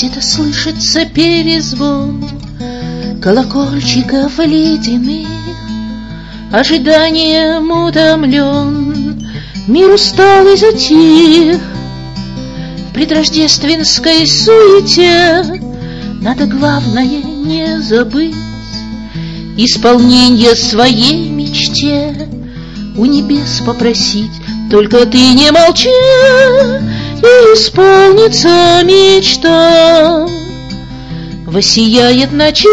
Где-то слышится перезвон колокольчиков ледяных, ожиданием утомлен, мир устал и затих. В предрождественской суете надо главное не забыть исполнение своей мечте, у небес попросить. Только ты не молчи, и исполнится мечта. Воссияет в ночи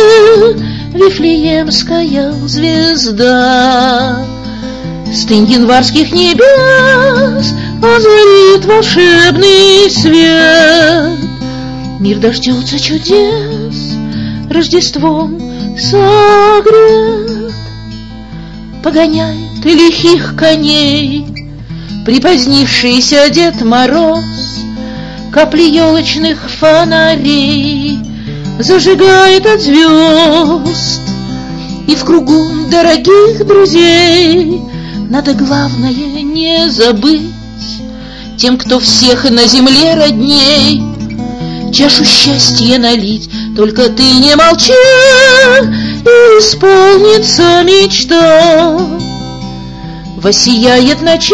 Вифлеемская звезда. Стынь январских небес озарит волшебный свет. Мир дождется чудес, Рождеством согрет. Погоняет лихих коней припозднившийся Дед Мороз, капли елочных фонарей зажигает от звезд. И в кругу дорогих друзей надо главное не забыть тем, кто всех на земле родней, чашу счастья налить. Только ты не молчи, и исполнится мечта. Воссияет в ночи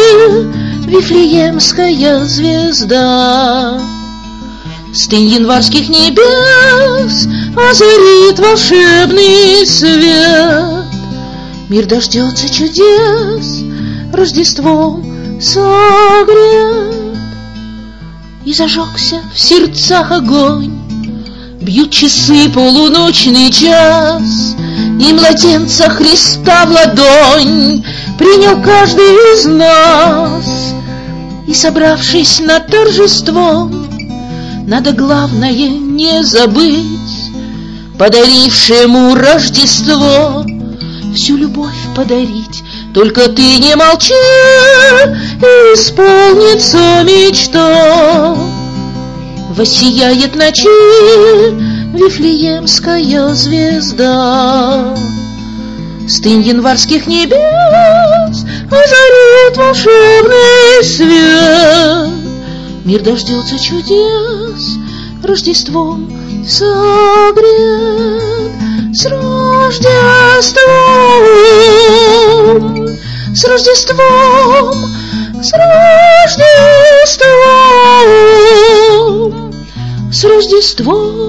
Вифлеемская звезда. Стынь январских небес озарит волшебный свет. Мир дождется чудес, Рождеством согрет. И зажегся в сердцах огонь, бьют часы полуночный час, и младенца Христа в ладонь принял каждый из нас. И, собравшись на торжество, надо главное не забыть подарившему Рождество всю любовь подарить. Только ты не молчи, и исполнится мечта. Воссияет в ночи Вифлеемская звезда. Стынь январских небес озарит волшебный свет. Мир дождется чудес, Рождеством согрет. С Рождеством, с Рождеством, с Рождеством, с Рождеством.